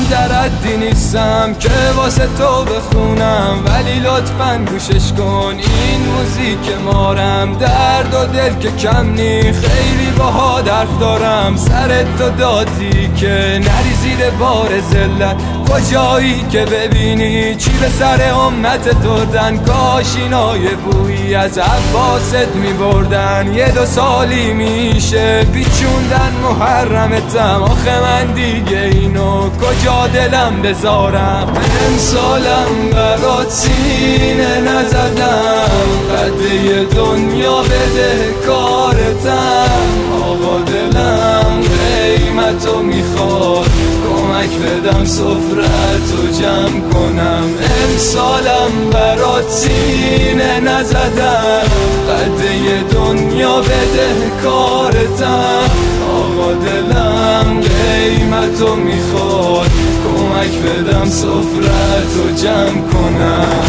در حدی نیستم که واسه تو بخونم، ولی لطفاً گوشش کن این موزیک مارم. درد و دل که کم نی، خیلی باهات حرف دارم. سرت تو دادی که نری زیر بار ذلت، کجایی که ببینی چی به سر امت دردن. کاش اینای بویی از عباست میبردن. 1-2 سالی میشه پیچوندن محرمتم، آخه من دیگه اینو کجا دلم بذارم. امسالم برات سینه نزدم، قده دنیا بده کارتم. آقا دلم قیمتو میخواد، کمک بدم سفرتو جمع کنم. امسالم برات سینه نزدم، قده دنیا بده کارتم. آقا دلم قیمتو میخواد، کمک بدم سفرتو جمع کنم.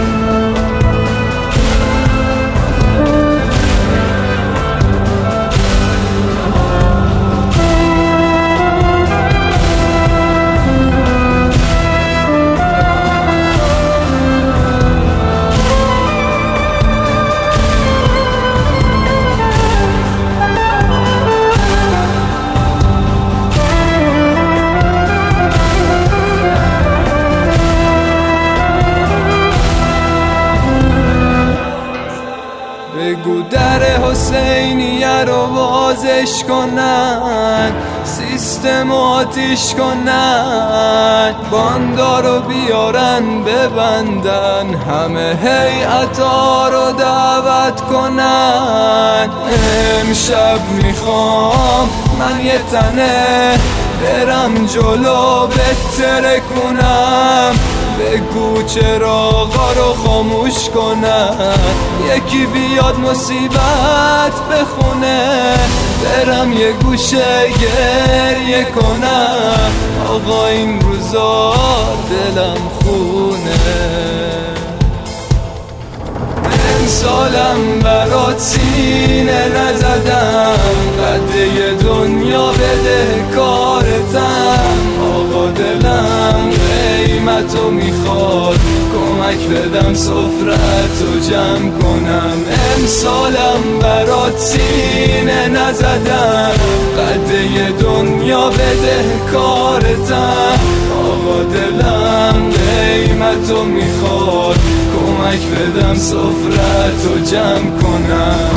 بگو در حسینیه رو بازش کنن، سیستم آتیش کنن، باندا رو بیارن ببندن، همه هیئتا رو دعوت کنن. امشب میخوام من یه تنه برم جلو بتره کنم. بگو چراغا رو خاموش کنن، یکی بیاد مصیبت بخونه، برم یه گوشه گریه کنم. آقا این روزا دلم خونه. امسالم برات سینه نزدم، قده دنیا بده کارتم. آقا دلم قیمتو میخواد، کمک بدم سفرتو جمع کنم. امسالم برات سینه نزدم، قده دنیا بده کارتم. آقا دلم قیمتو میخواد، کمک بدم سفرتو جمع کنم.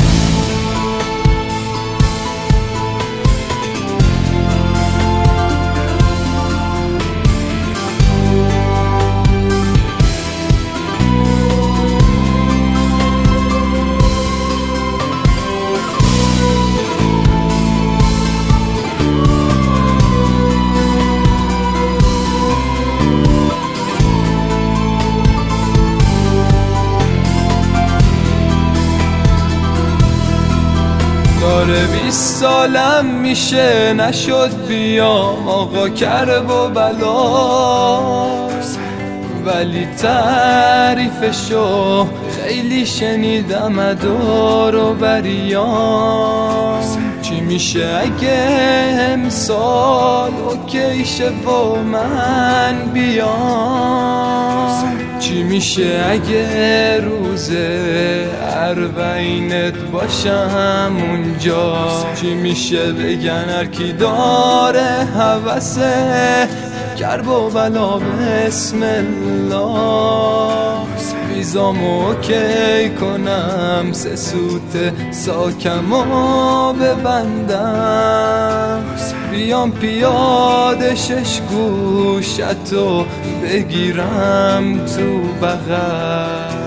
داره 20 سالم میشه نشد بیام، آقا کرب و بلاست، ولی تعریفشو خیلی شنیدم دور و بریام. چی میشه اگه امسال اوکی شه و من بیام؟ چی میشه اگه روز اربعینت باشم اونجا؟ چی میشه بگن هرکی داره هوسه کرب و بلا بسم الله؟ ویزامو اوکی کنم 3 سوت ساکمو ببندم، بیام پیاده 6 گوشتو بگیرم تو بغل،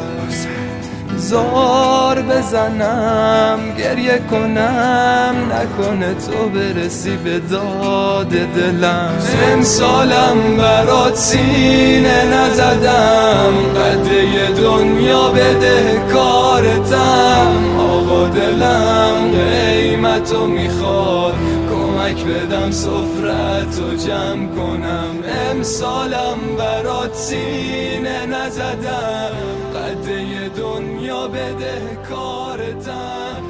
زار بزنم گریه کنم نکنه تو برسی به داد دلم. امسالم برات سینه نزدم، قده دنیا بده کارتم، آقا دلم قیمتو میخواد کمک بدم سفرتو جمع کنم. امسالم برات سینه نزدم، قده دنیا بده کارتم،